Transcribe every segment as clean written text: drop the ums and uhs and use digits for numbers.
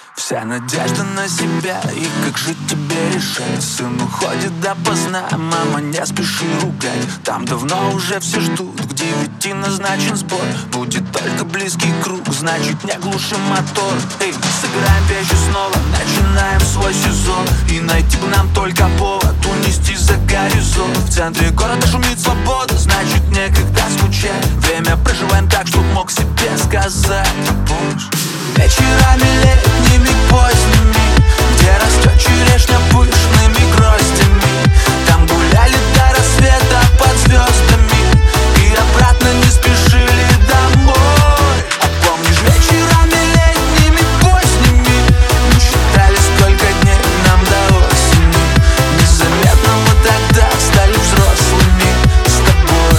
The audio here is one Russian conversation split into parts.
Вся надежда на себя, и как жить тебе решать. Сын уходит допоздна, мама, не спеши ругать. Там давно уже все ждут, к 9 назначен сбор. Будет только близкий круг, значит не глушим мотор. Эй, сыграем вещи снова, начинаем свой сезон. И найти бы нам только повод унести за горизонт. В центре города шумит свобода, значит некогда скучать. Время проживаем так, чтоб мог себе сказать. Помнишь? Вечерами летними поздними, где растет черешня пышными гроздями. Там гуляли до рассвета под звездами и обратно не спешили домой. А помнишь, вечерами летними поздними мы считали, сколько дней нам до осени. Незаметно мы тогда стали взрослыми с тобой.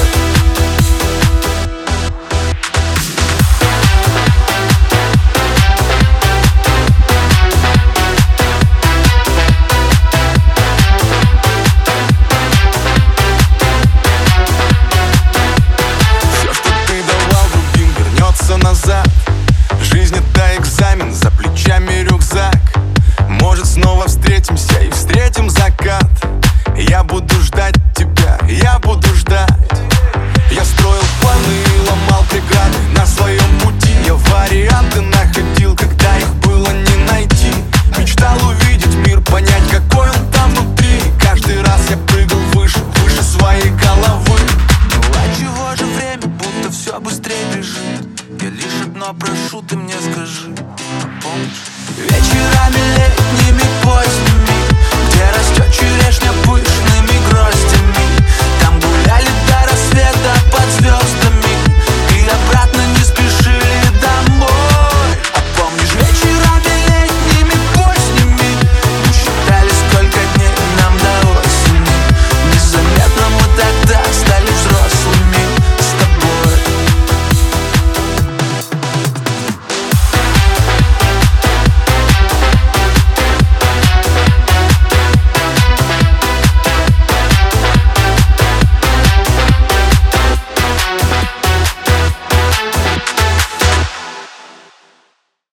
Назад. Жизнь — это экзамен,